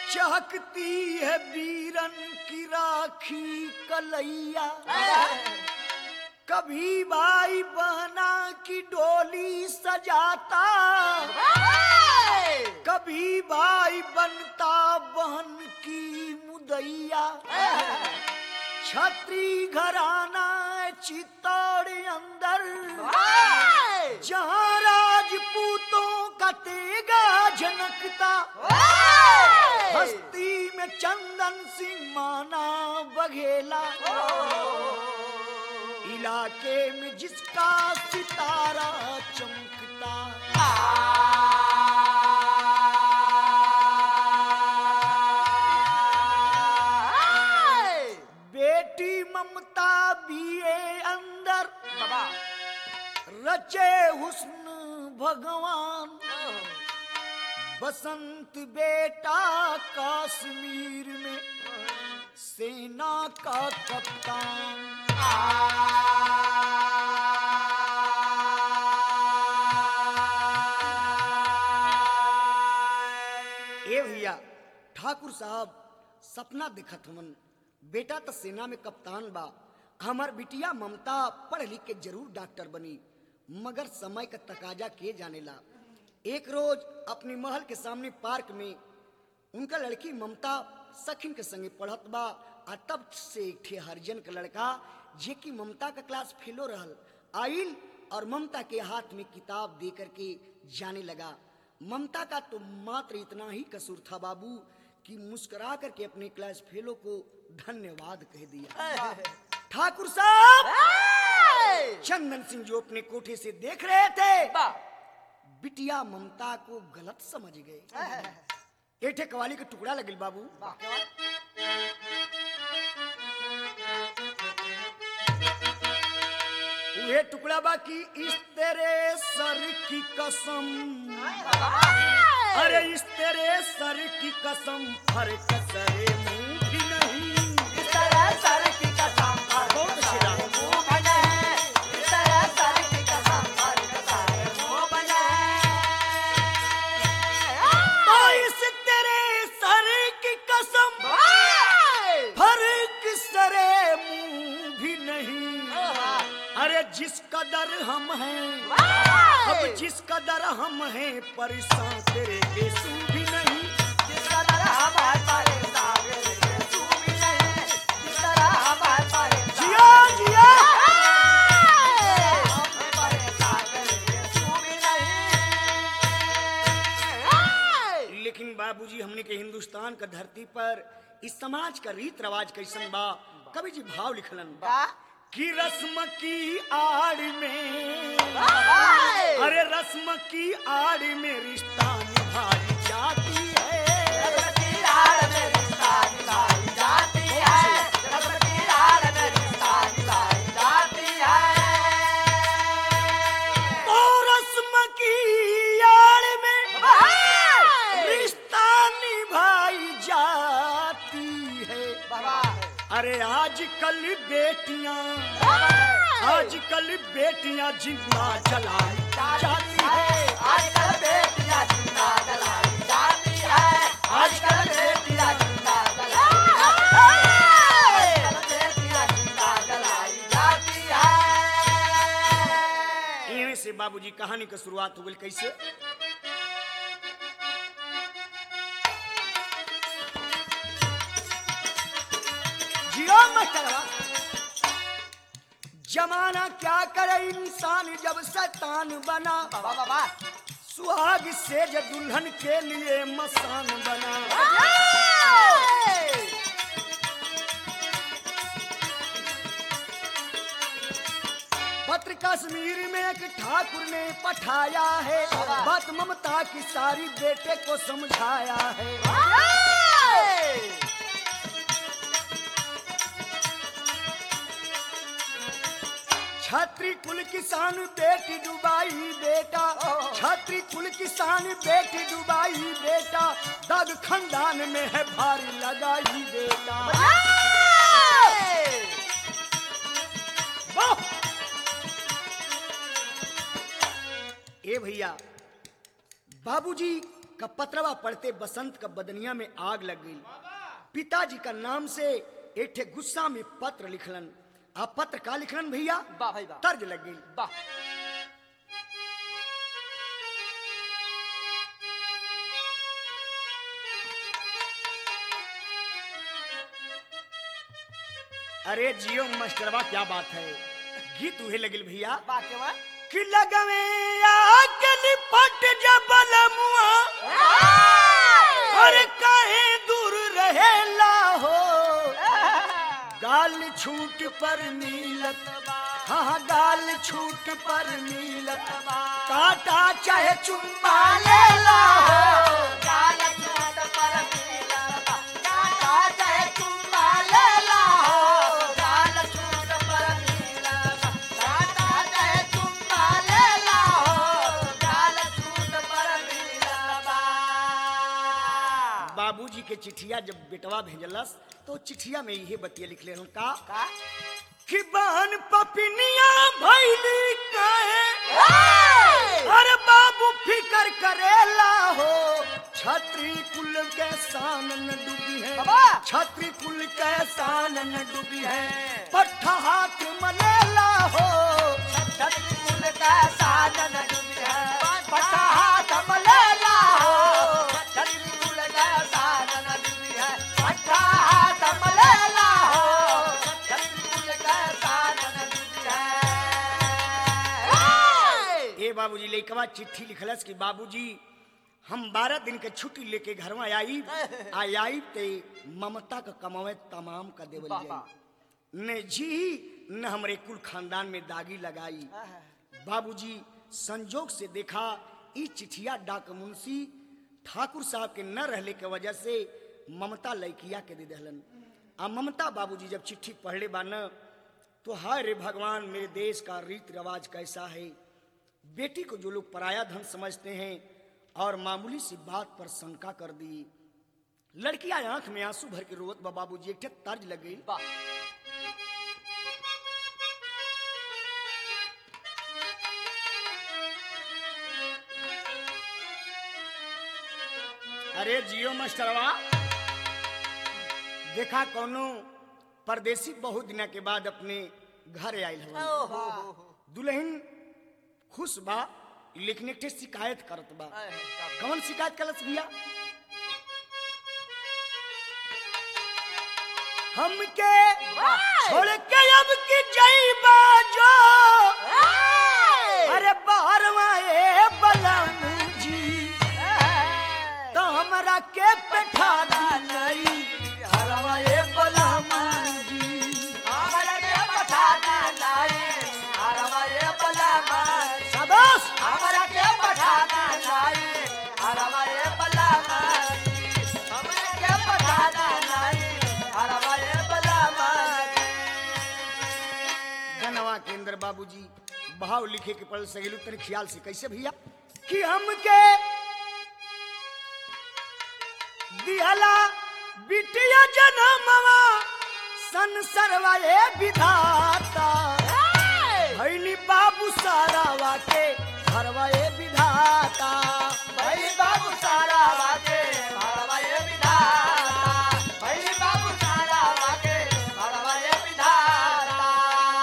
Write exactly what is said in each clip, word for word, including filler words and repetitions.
चहकती है वीरन की राखी कलैया, कभी भाई बहना की डोली सजाता, कभी भाई बनता बहन की मुदैया। छत्री घराना चित्तौड़ अंदर, जहाँ राजपूतों का तेगा झनकता, हस्ती में चंदन सिंह माना बघेला, इलाके में जिसका सितारा चमकता। बेटी ममता बीए अंदर, रचे हुस्न भगवान, बसंत बेटा कश्मीर में सेना का कप्तान। ए भैया ठाकुर साहब सपना देखत हमन, बेटा तो सेना में कप्तान बा, हमार बिटिया ममता पढ़ लिख के जरूर डॉक्टर बनी, मगर समय का तकाजा किए जाने ला। एक रोज अपनी महल के सामने पार्क में उनका लड़की ममता सखिन के संगे पढ़त बा, आ तब से एक ठे हरिजन का लड़का जे की ममता का क्लास फेलो रहल आइल और ममता के हाथ में किताब दे करके जाने लगा। ममता का तो मात्र इतना ही कसूर था बाबू कि मुस्कुरा करके अपने क्लास फेलो को धन्यवाद कह दिया। ठाकुर साहब चंदन सिंह जो अपने कोठे से देख रहे थे, बिटिया ममता को गलत समझ गए। एठे कवाली का टुकड़ा लगिल बाबू, ये टुकड़ा बाकी इस तेरे सर की कसम, अरे इस तेरे सर की कसम फर्क सरे मुंह भी नहीं, इस तेरे सर की कसम फर्क सरे मुंह बने, इस तेरे सर की कसम फर्क सरे मुंह बने। तो इस तेरे सर की कसम फर्क सरे मुंह भी नहीं, अरे जिस कदर हम हैं, अब जिस कदर हम हैं परेशान तेरे गेसू भी नहीं, जिस कदर हम हैं परेशान तेरे गेसू भी नहीं, जिस कदर हम हैं परेशान जिया जिया हम हैं परेशान तेरे गेसू भी नहीं। लेकिन बाबूजी हमने के हिंदुस्तान का धरती पर इस समाज का रीत रिवाज कैसन बा, कवि जी भाव लिखलन कि रस्म की आड़ में, अरे रस्म की आड़ में रिश्ता निभाई जाती है, रस्म की आड़ में रिश्ता निभाई जाती है, रस्म की आड़ में रिश्ता निभाई जाती है। तो रस्म की आड़ में रिश्ता निभाई जाती है। अरे आजकल बेटियां, आजकल बेटियां जिंदा जलाई जाती है, आजकल बेटियां जिंदा जलाई जाती है, आजकल बेटियां जिंदा जलाई जाती है। यहीं से बाबूजी कहानी की शुरुआत हो गई। कैसे? जमाना क्या करे इंसान जब शैतान बना, सुहाग से जब दुल्हन के लिए मसान बना। पत्र कश्मीर में एक ठाकुर ने पठाया है, बात ममता की सारी बेटे को समझाया है। छत्री कुल किसान बेटी डुबाई बेटा, छत्री कुल किसान बेटी डुबाई बेटा, दाग खानदान में है भारी लगाई बेटा। ए भैया बाबूजी का पत्रवा पढ़ते बसंत का बदनिया में आग लग गई। पिताजी का नाम से एक ठे गुस्सा में पत्र लिखलन। आप पत्र का लिखलन भैया? वाह भाई वाह, तर्ज लग गई। वाह। अरे जियो मास्टरवा, क्या बात है, गीत उहे लगिल भैया। वाह के वाह। कि लगवे आग लिपट जबल मुआ, अरे काहे दूर रहेला हो, गाल छूट पर मिलत, हाँ गाल छूट पर मिलत, काटा चाहे चुम्मा लेला हो, गाल छूट पर मिलत, काटा चाहे चुम्मा लेला हो, गाल छूट पर मिलत, काटा चाहे चुम्मा लेला हो, गाल छूट पर मिलत। बाबूजी के चिट्ठिया जब बेटवा भेजलस तो चिट्ठिया में यही बतिया लिखले हूँ का, का? कि बहन पपिनिया भैली काहे, अरे बाबू फिकर करेला हो, छत्री कुल के शान न डूबी है, छत्री कुल के शान न डूबी है, पट्ठा हाथ मलेला हो, छत्री कुल के शान न डूबी है, पट्ठा हाथ मलेला हो, छत्री कुल के शान न डूबी है, पट्ठा हाथ मलेला हो, छत्री कुल के शान न डूबी है। ए बाबूजी लइकवा चिट्ठी लिखलस कि बाबूजी हम बारह दिन के छुट्टी लेके घर में आई, आई आई ते ममता का कमावे तमाम का देवल जाई, ने जी न हमरे कुल खानदान में दागी लगाई। बाबूजी संजोग से देखा ई चिट्ठिया डाक मुंशी ठाकुर साहब के न रहले के वजह से ममता लइकिया के दे दहलन। आ ममता बाबूजी जब चिट्ठी पढ़ले बा न तो हाय रे भगवान, मेरे देश का रीति रिवाज कैसा है, बेटी को जो लोग पराया धन समझते हैं और मामूली सी बात पर शंका कर दी। लड़कियां आंख में आंसू भर के रोवत बा बाबूजी, एक तर्ज लग गई। अरे जियो मास्टरवा, देखा कौनो परदेसी बहुत दिन के बाद अपने घर आयल हवन, दुल्हन खुश बा लेकिन एक शिकायत करत बा। कौन शिकायत करत भैया? हमके छोड़ के अब की जाइबा जो, अरे बाहरवा ए बलम जी, तो हमरा के बैठा दी हरवा ए बलम जी, हमरा के बैठा दी हरवा ए बलम, शाबाश, हमरा के बैठा दी हरवा ए बलम, हमरा के बैठा दी हरवा ए बलम। गनवा के अंदर बाबूजी भाव लिखे के पढ़ सकेलू तनी ख्याल से कैसे भैया? कि हमके दिहला बिटिया जनमवा संसरवा ए विधाता, भैली बाबू सारावा के घरवा ए विधाता, भैली बाबू सारावा के घरवा ए विधाता, भैली बाबू सारावा के घरवा ए विधाता।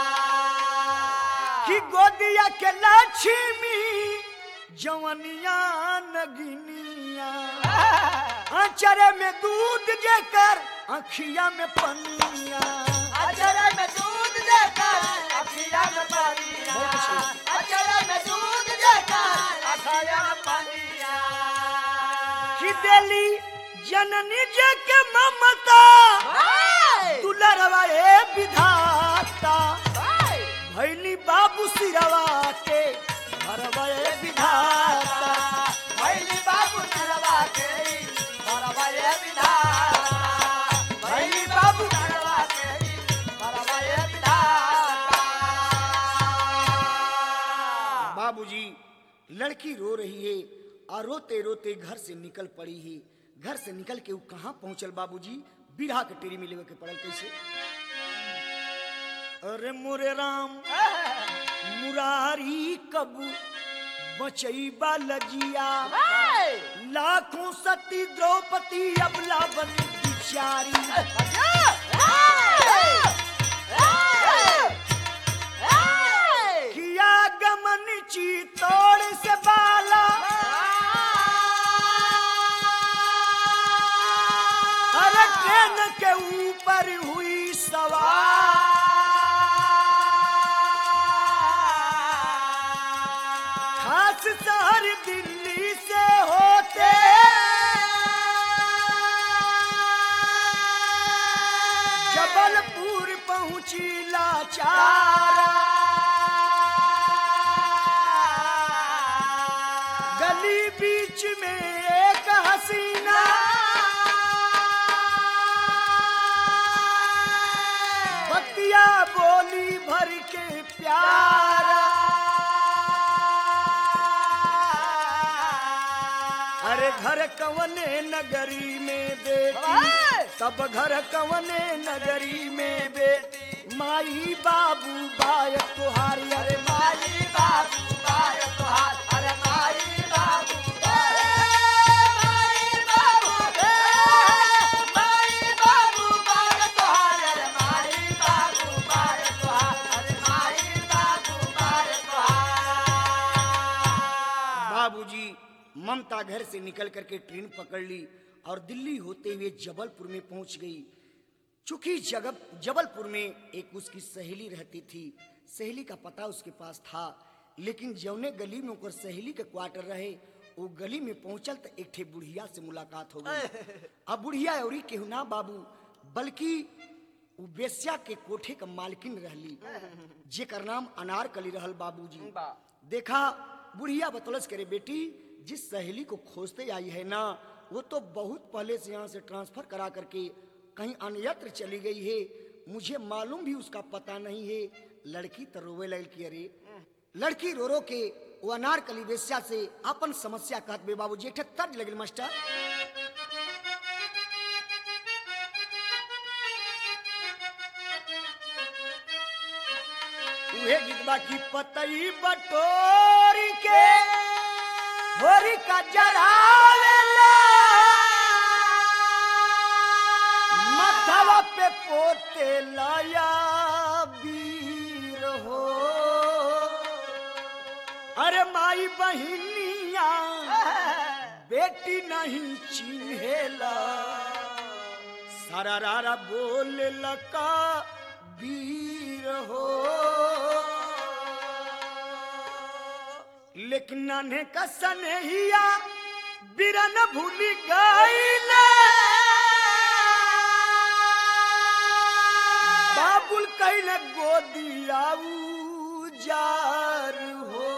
कि गोदिया के लक्ष्मी जवनिया नगिनिया, आचरे में दूध जेकर अखिया में पनिया, आचरे में दूध जेकर अखिया में पनिया, आचरे में दूध जेकर अखिया में पनिया। कि देली जननी जे के ममता, दुलरवा ए विधाता, भैली बाबू सिरवा के घरवा ए विधाता, भैली बाबू सिरवा के घरवा ए विधाता, भैली बाबू सिरवा के घरवा ए विधाता। बाबूजी लड़की रो रही है और रोते रोते घर से निकल पड़ी है। घर से निकल के वो कहाँ पहुंचल बाबूजी? बिरहा के टेरी में लेवे के पड़ल। कैसे? अरे मोरे राम मुरारी कबू बचई लजिया लाखों सती द्रौपदी अबला बनी बिचारी किया गमन चितौड़ से बाला अरे ट्रेन के ऊपर हुई सवार खास शहर दिल्ली से होते जबलपुर पहुंची लाचार गली बीच में एक हसीना बतिया बोली भर के प्यारा अरे घर कवने नगरी में बेटी सब घर कवने नगरी में बेटी माई बाबू बाय तुहारी अरे माई बाबू बाय तुहार अरे माई बाबू माई बाबू माई बाबू बाय तुहार अरे माई बाबू बाय तुहार अरे माई बाबू बाय तुहार। बाबूजी ममता घर से निकल करके ट्रेन पकड़ ली और दिल्ली होते हुए जबलपुर में पहुंच गई। चूंकि जगह जबलपुर में एक उसकी सहेली रहती थी, सहेली का पता उसके पास था, लेकिन जौने गली में ओकर सहेली के क्वार्टर रहे वो गली में पहुंचल तो एक ठे बुढ़िया से मुलाकात हो गई। अब बुढ़िया औरी केहू ना बाबू बल्कि वो बेस्या के कोठे का मालकिन रहली जेकर नाम अनारकली रहल। बाबूजी देखा बुढ़िया बतौलस करे बेटी जिस सहेली को खोजते आई है ना वो तो बहुत पहले से यहाँ से ट्रांसफर करा करके कहीं अन्यत्र चली गई है, मुझे मालूम भी उसका पता नहीं है। लड़की तो रोवे लग की अरे लड़की रो रो के वो अनारकली वेश्या से अपन समस्या कहत बे बाबू जेठे तर्ज लगल मास्टर उहे गीतबा की पतई बटोरी के होरी का जरा लेला मथवा पे पोते लाया वीर हो अरे माई बहिनिया बेटी नहीं चिन्हेला सारा रारा बोल लका वीर हो लेकिन नाने का सनहिया बिरन भूली गईले बाबुल कैले गोदिया उजार हो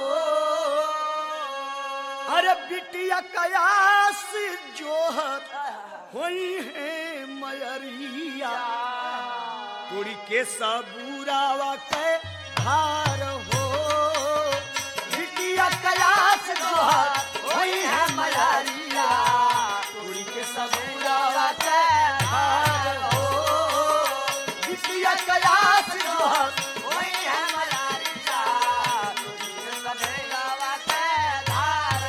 अरे बिटिया कयास जोहत होई है मयरिया तोड़ी के सबूरावा के हार हो बिटिया कयास जोहत होई है मयरिया तोड़ी के सबूरावा के हार हो बिटिया कयास जोहत होई है मयरिया तोड़ी के सबूरावा के हार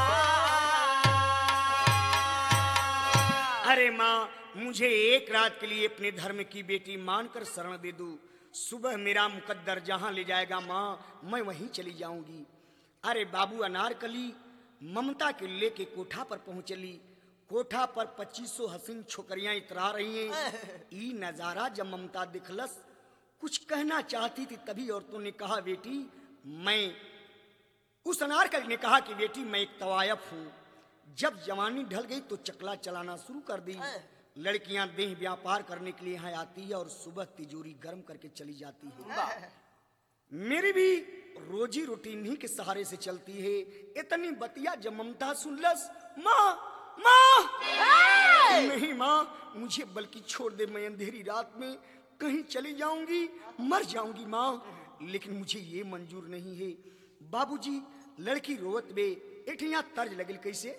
अरे माँ मुझे एक रात के लिए अपने धर्म की बेटी मानकर शरण दे दो, सुबह मेरा मुकद्दर जहां ले जाएगा माँ मैं वहीं चली जाऊंगी। अरे बाबू अनारकली ममता के लेके कोठा पर पहुंचली। कोठा पर पच्चीसों हसीन छोकरियां इतरा रही हैं। ई नजारा जब ममता दिखलस कुछ कहना चाहती थी तभी औरतों ने कहा बेटी मैं उस अनारकली ने कहा कि बेटी मैं एक तवायफ हूँ, जब जवानी ढल गई तो चकला चलाना शुरू कर दी। लड़कियां देह व्यापार करने के लिए यहाँ आती है और सुबह तिजोरी गर्म करके चली जाती है। मेरी भी रोजी रोटी इन्हीं के सहारे से चलती है। इतनी बतिया जब ममता सुनलस माँ माँ नहीं माँ मुझे बल्कि छोड़ दे, मैं अंधेरी रात में कहीं चली जाऊंगी मर जाऊंगी माँ, लेकिन मुझे ये मंजूर नहीं है। बाबूजी लड़की रोवत बे एक यहाँ तर्ज लगल कैसे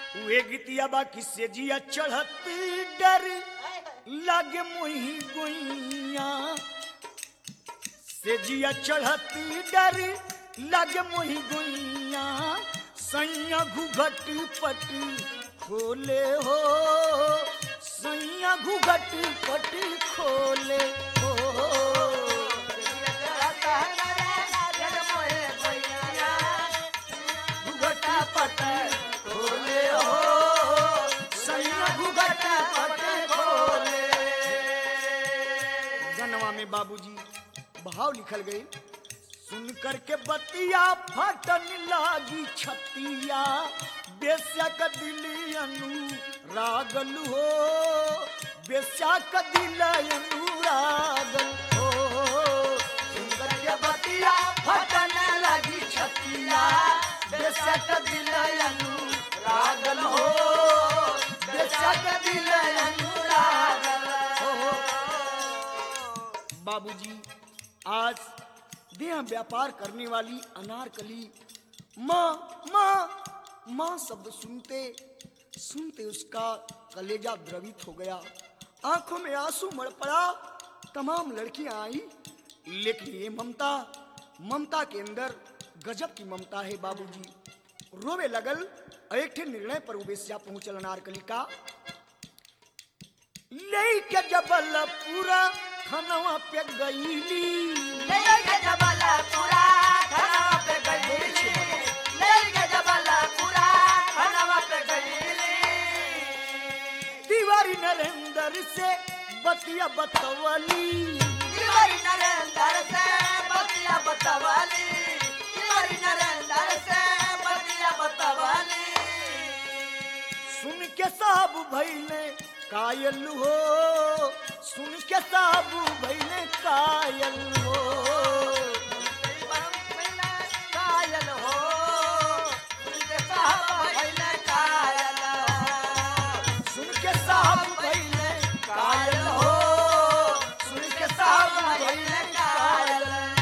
वे गीतिया बा किसे जिया चढ़त डर लागे मोही गोइया से जिया चढ़त डर लागे मोही गोइया सैया घुघट पट खोले हो सैया घुघट पट खोले हो घुघट पट खोले हो सैया घुघट पट खोले। गनवा में बाबूजी भाव लिखल गई सुन करके बतिया फटन लागी छतिया बेस्या का दिल अनुरागल हो बेस्या का दिल अनुरागल हो सुन करके बतिया फटन लागी छतिया बेस्या का दिल अनुरागल हो बेस्या का दिल अनुरागल हो। बाबूजी आज देह व्यापार करने वाली अनारकली माँ माँ माँ शब्द सुनते सुनते उसका कलेजा द्रवित हो गया, आंखों में आंसू मड़ पड़ा। तमाम लड़कियां आई लेकिन ये ममता ममता के अंदर गजब की ममता है बाबूजी। रोवे लगल एक ठे निर्णय पर उबेसिया पहुंचल अनारकली का लेके जबल पूरा खनवा पे गईली लेके जबल पूरा खनवा पे गईली लेके जबल पूरा खनवा पे गईली तिवारी नरेंद्र से बतिया बतवली तिवारी नरेंद्र से बतिया बतवली तिवारी नरेंद्र से बतिया बतवली सुन के सब भइले कायल हो सुन के सब भइले कायल हो कायल हो सुन के सब भइले कायल सुन के सब भइले कायल हो सुन के सब भइले कायल।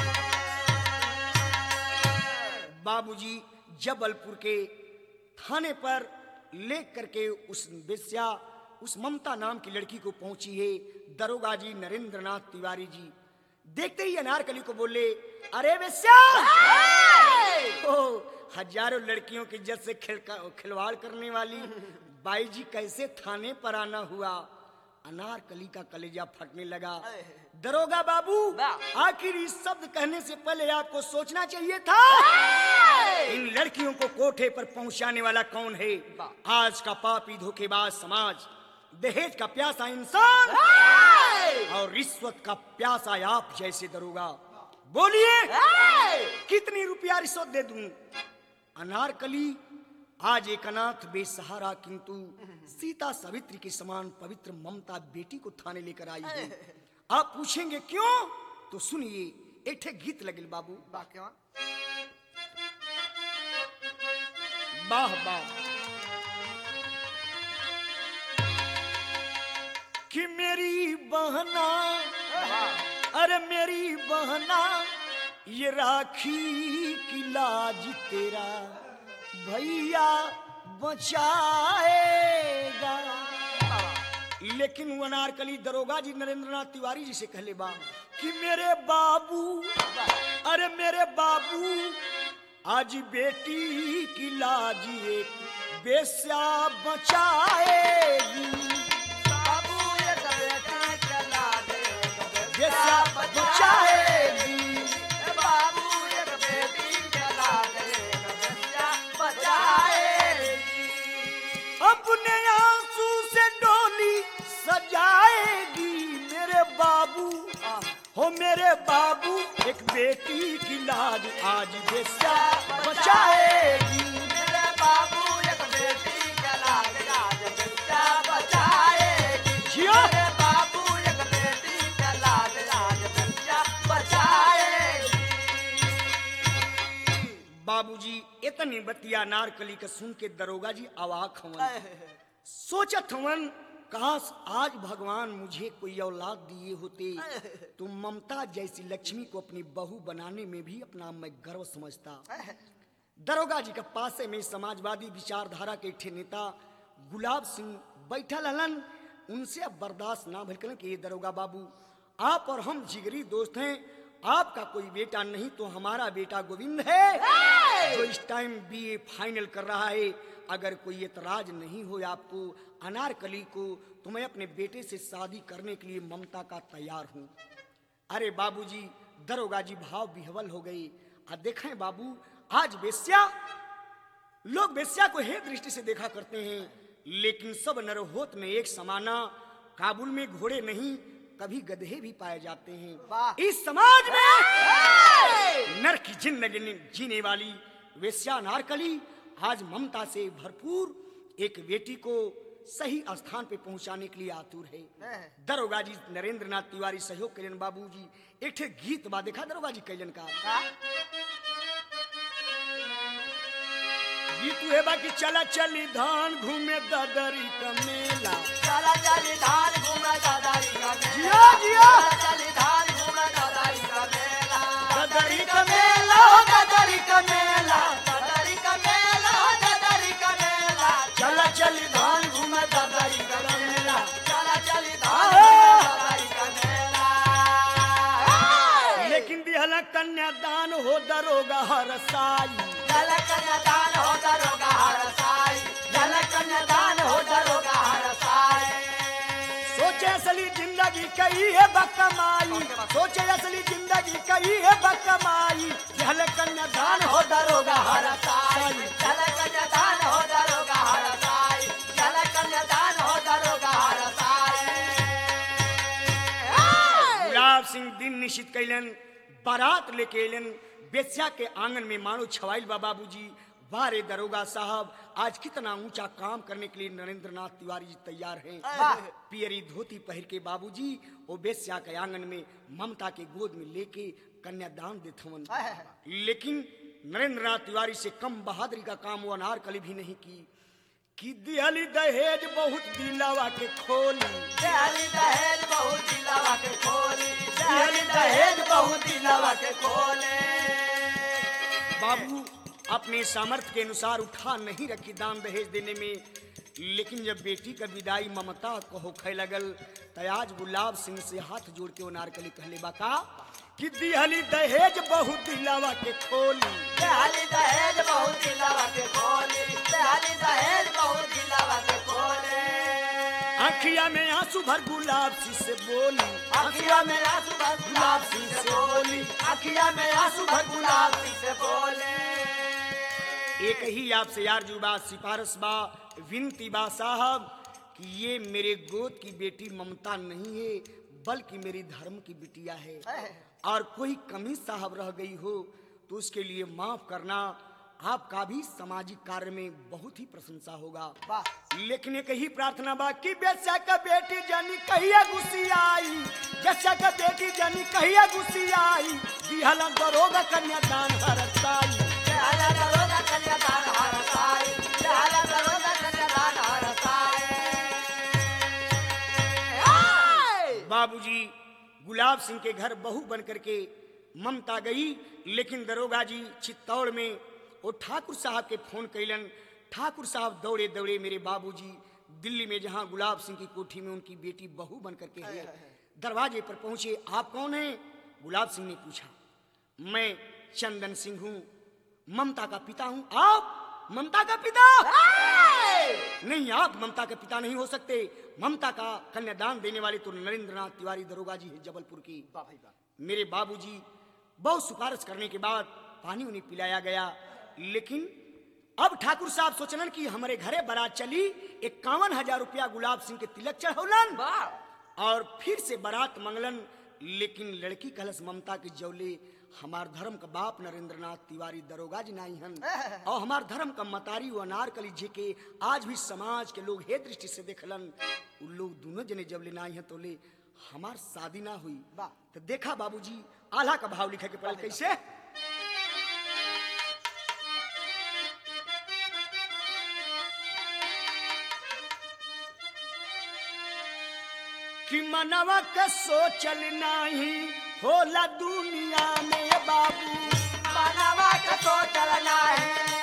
बाबूजी जबलपुर के थाने पर लेकर करके उस बेस्या उस ममता नाम की लड़की को पहुंची है दरोगा जी नरेंद्र नाथ तिवारी जी। देखते ही अनारकली को बोले अरे बेस्या ओ हजारों लड़कियों की इज्जत से खिलवाड़ करने वाली बाई जी कैसे थाने पर आना हुआ। अनारकली का कलेजा फटने लगा। दरोगा बाबू आखिर इस शब्द कहने से पहले आपको सोचना चाहिए था इन लड़कियों को कोठे पर पहुंचाने वाला कौन है। आज का पापी धोखेबाज समाज दहेज का प्यासा इंसान और रिश्वत का प्यासा आप जैसे दरोगा। बोलिए कितनी रुपया रिश्वत दे दूं। अनारकली आज एक अनाथ बेसहारा किंतु सीता सावित्री के समान पवित्र ममता बेटी को थाने लेकर आई है। आप पूछेंगे क्यों तो सुनिए एक ठे गीत लगिल बाबू। वाह वाह कि मेरी बहना अरे मेरी बहना ये राखी की लाज तेरा भैया बचाएगा। लेकिन वो अनारकली दरोगा जी नरेंद्र नाथ तिवारी जी से कहले बा कि मेरे बाबू अरे मेरे बाबू आज बेटी की लाज एक बेस्या बचाएगी। बाबू ये बेटी चला दे बेस्या बचाएगी। बाबू ये बेटी चला दे बेस्या बचाएगी। अपने आंसू से डोली सजाएगी मेरे बाबू हो मेरे बाबू एक बेटी की लाज आज बेस्या बचाएगी। मेरे बाबू एक बेटी चला दे आज बेस्या बचाएगी। जियो मेरे बाबू एक बेटी चला दे आज बेस्या बचाएगी। बाबूजी इतनी बतिया अनारकली का सुन के दरोगा जी अवाक हवन सोचत हवन काश आज भगवान मुझे कोई औलाद दिए होते तो ममता जैसी लक्ष्मी को अपनी बहू बनाने में भी अपना मैं गर्व समझता। दरोगा जी के पासे में समाजवादी विचारधारा के ठे नेता गुलाब सिंह बैठल हलन। उनसे अब बर्दाश्त ना भइल कि ये दरोगा बाबू, आप और हम जिगरी दोस्त हैं, आपका कोई बेटा नहीं तो हमारा बेटा गोविंद है जो इस टाइम बीए फाइनल कर रहा है। अगर कोई एतराज नहीं हो आपको अनारकली को, तो मैं अपने बेटे से शादी करने के लिए ममता का तैयार हूँ। अरे बाबूजी, दरोगा जी भाव विह्वल हो गई। आ देखें बाबू, आज बेश्या लोग बेश्या को हे दृष्टि से देखा करते हैं, लेकिन सब नरहोत में एक समाना। काबुल में घोड़े नहीं, कभी गधे भी पाए जाते हैं। इस समाज में नर की जिंदगी जीने वाली वेश्या अनारकली आज ममता से भरपूर एक बेटी को सही स्थान पे पहुंचाने के लिए आतुर है। दरोगा जी नरेंद्र नाथ तिवारी सहयोग कलन बाबूजी एक ठे गीत बा, देखा दरोगा जी कैलन का गीत है बाकी चला चली धान घूमे ददरी का मेला, चला चली धान घूमे ददरी का मेला, जिया जिया चली धान घूमे ददरी का मेला, ददरी का मेला, ददरी का मेला, ददरी का मेला, ददरी का मेला, चला चली धान घूमे ददरी का मेला, चला चली धान घूमे ददरी का मेला। लेकिन दिहला कन्यादान हो दरोगा हरसाई, जल कन्यादान हो दरोगा हरसाई, जल कन्यादान हो दरोगा हरसाई। सोचे असली जिंदगी कही है बकमाई, सोचे असली जिंदगी कही है बकमाई, दिहला कन्यादान हो दरोगा हरसाई, जल कन्यादान हो दरोगा हरसाई, जल कन्यादान हो दरोगा हरसाई। गुलाब सिंह दिन निश्चित कैलन, बारात लेके एलन। बेस्या के आंगन में मानो छवाइल बा बाबूजी। बारे दरोगा साहब, आज कितना ऊंचा काम करने के लिए नरेंद्र नाथ तिवारी जी तैयार हैं। पियरी धोती पहन के बाबूजी वो बेस्या के आंगन में ममता के गोद में लेके कन्यादान देथवन। लेकिन नरेंद्र नाथ तिवारी से कम बहादुरी का काम वो अनारकली भी नहीं की कि दिहली दहेज बहुत दिलावा के खोली, दिहली दहेज बहुत दिलावा के खोली, दिहली दहेज बहुत दिलावा के खोले। बाबू अपने सामर्थ्य के अनुसार उठा नहीं रखी दान दहेज देने में, लेकिन जब बेटी का विदाई ममता को होखे लगल तो आज गुलाब सिंह से हाथ जोड़ के वो नारकली कहले बाका कि दिहली दहेज बहुत दिलावा के खोली, दिहली दहेज बहुत दिलावा के खोली, दिहली दहेज बहुत दिलावा के खोले। आँखिया में आंसू भर गुलाब सिंह से बोली, आँखिया में आंसू भर गुलाब सिंह से बोली, आँखिया में आंसू भर गुलाब सिंह से बोले। एक ही आपसे यारजू बा, सिफारिश बा, विनती बा साहब कि ये मेरे गोद की बेटी ममता नहीं है बल्कि मेरी धर्म की बिटिया है, और कोई कमी साहब रह गई हो तो उसके लिए माफ करना। आपका भी सामाजिक कार्य में बहुत ही प्रशंसा होगा। लेकिन एक ही प्रार्थना बा कि बेस्या का बेटी जानी कहिया गुस्सी आई, बेस्या का बेटी जानी कहिया गुस्सी आई, दिहला दरोगा कन्यादान हरसाई, दिहला दरोगा कन्यादान हरसाई, दिहला दरोगा कन्यादान हरसाई। बाबूजी गुलाब सिंह के घर बहू बन करके ममता गई, लेकिन दरोगा जी चित्तौड़ में वो ठाकुर साहब के फोन कैलन। ठाकुर साहब दौड़े दौड़े मेरे बाबूजी दिल्ली में जहां गुलाब सिंह की कोठी में उनकी बेटी बहू बन करके है, दरवाजे पर पहुंचे। आप कौन हैं? गुलाब सिंह ने पूछा। मैं चंदन सिंह हूँ, ममता का पिता हूँ। आप ममता का पिता? नहीं, आप ममता के पिता नहीं हो सकते। ममता का कन्यादान देने वाले तो नरेंद्र नाथ तिवारी दरोगा जी है जबलपुर की। मेरे बाबूजी बहुत सिफारिश करने के बाद पानी उन्हें पिलाया गया, लेकिन अब ठाकुर साहब सोचलन कि हमारे घरे बारात चली, इक्यावन हजार रुपया गुलाब सिंह के तिलक चढ़ौलन और फिर से बारात मंगलन। लेकिन लड़की कलश ममता के जौले हमार धर्म का बाप नरेंद्र नाथ तिवारी दरोगा जी नाई हन, और हमार धर्म का मतारी वो अनारकली जी के आज भी समाज के लोग हे दृष्टि से देखलन। उन लोग दोनों जने जब ले नाई हैं तो ले हमार शादी ना हुई। तो देखा बाबूजी आल्हा का भाव लिखे के पड़ल कैसे कि मनवा के सोचल नहीं होला दुनिया में बाबू, मनवा के सोचल नाही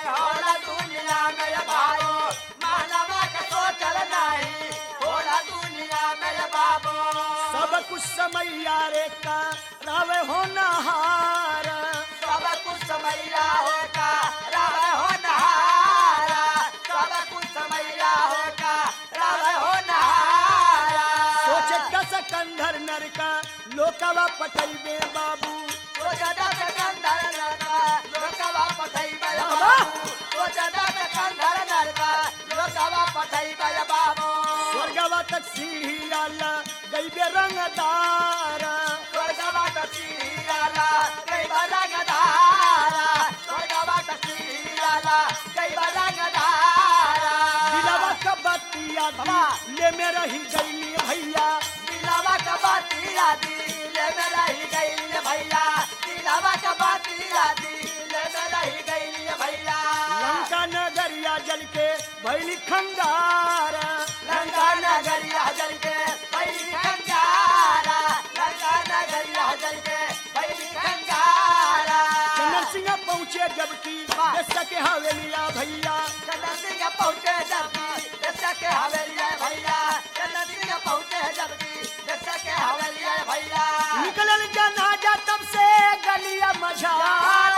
समैया रे का रावे हो नहार सब कुछ समैया होगा रावे हो नहारा सब कुछ समैया होगा रावे हो नहारा सोचे कस कंधर नर का लोकवा पटैबे बाबू तो जदा कंधर नरका लोकवा पठई बया बाबा। बाबू तो जदा कंधर नरका लोकवा पठई बया बाबू स्वर्गवा तक सीढ़ी आला गईबे रंगदार स्वर्गवा तसीराला कई बरगदारा स्वर्गवा तसीराला कई बरगदारा दिलवा का बतिया बाबा। ले में रही गईली भैया दिलावा का बातिया दिल में रही गई भैया दिलावा का बातिया दिल में रही गई भैया लंका नगरिया जल के भैली खंगार लंका नगरिया जल के बैली खंगारा लंका नगरिया जल के बैली खंगारा चंदन सिंह पहुँचे जबकि वाह। सके हवेलिया भैया चंदन सिंह पहुँचे जबकि देश के हवेलिया भैया चंदन सिंह पहुँचे जबकि देश के हवेलिया भैया निकलल जनाजा तब से गलिया मझार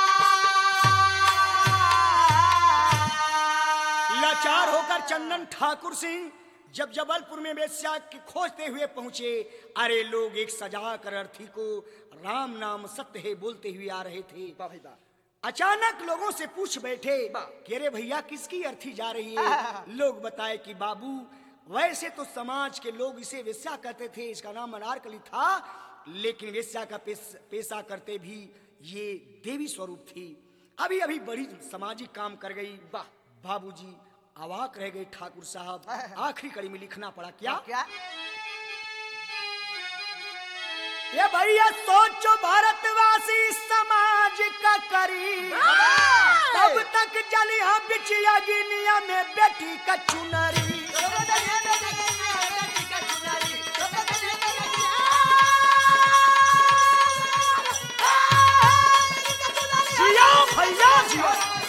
लाचार होकर चंदन ठाकुर सिंह जब जबलपुर में वेश्या की खोजते हुए पहुंचे, अरे लोग एक सजा कर अर्थी को राम नाम सत्य है बोलते हुए आ रहे थे। अचानक लोगों से पूछ बैठे कि अरे भैया किसकी अर्थी जा रही है? लोग बताए कि बाबू वैसे तो समाज के लोग इसे वेश्या कहते थे, इसका नाम अनारकली था, लेकिन वेश्या का पेश, पेशा करते भी ये देवी स्वरूप थी। अभी अभी बड़ी सामाजिक काम कर गई। वाह बाबूजी अवाक रह गए ठाकुर साहब। आखिरी कड़ी में लिखना पड़ा क्या क्या ये भैया सोचो भारतवासी समाज का करी तब तक जली हम बिछिया गिनिया में बेटी का चुनरी। जिया भैया जिया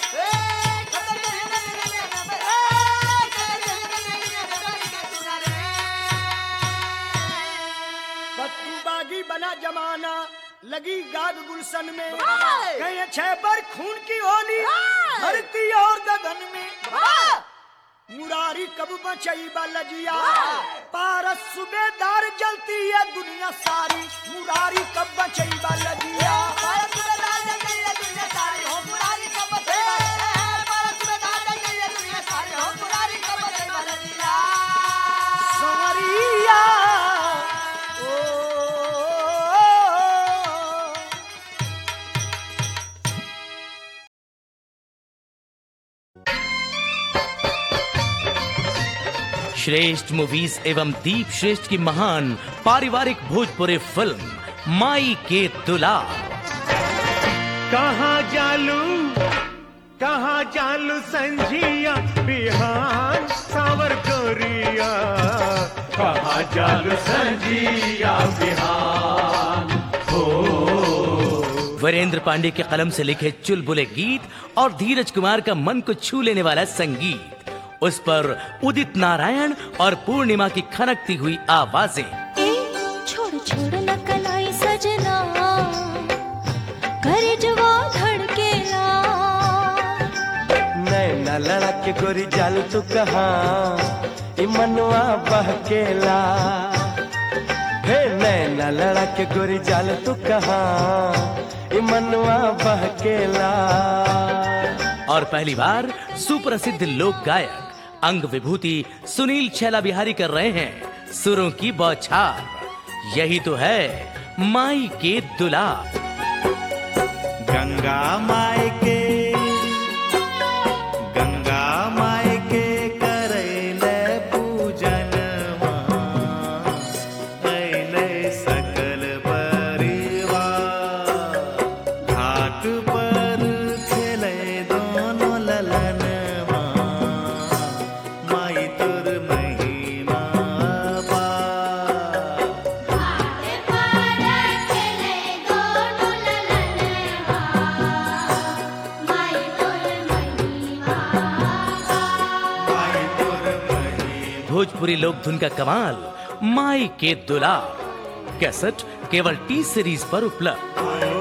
बागी बना जमाना लगी गाग गुलशन में कहीं छह पर खून की होली धरती और गगन में मुरारी कब बचई लजिया पारस सुबेदार जलती है दुनिया सारी। मुरारी कब बचई लजिया सवरिया श्रेष्ठ मूवीज एवं दीप श्रेष्ठ की महान पारिवारिक भोजपुरी फिल्म माई के दुलार। कहाँ जालू कहाँ जालू संझिया बिहान सावर गोरिया कहाँ जालू संझिया बिहान हो। वीरेंद्र पांडे के कलम से लिखे चुलबुले गीत और धीरज कुमार का मन को छू लेने वाला संगीत, उस पर उदित नारायण और पूर्णिमा की खनकती हुई आवाजें। छोड़ छोड़ न कलाई सजना करे जवा धड़केला नैना लड़ा के गोरी जालू तू कहाँ ई मनवा बहकेला। हे नैना लड़ा के गोरी जालू तू कहाँ ई मनवा बहकेला। और पहली बार सुप्रसिद्ध लोक गायक अंग विभूति सुनील छैला बिहारी कर रहे हैं सुरों की बौछार। यही तो है माई के दुलार। गंगा माई के गंगा माई के करैले पूजन कैले सकल परिवार घाट पर खेले दोनों ललन माई तोर महिमा बा। भोजपुरी लोक धुन का कमाल माई के दुलार। कैसेट केवल टी सीरीज पर उपलब्ध।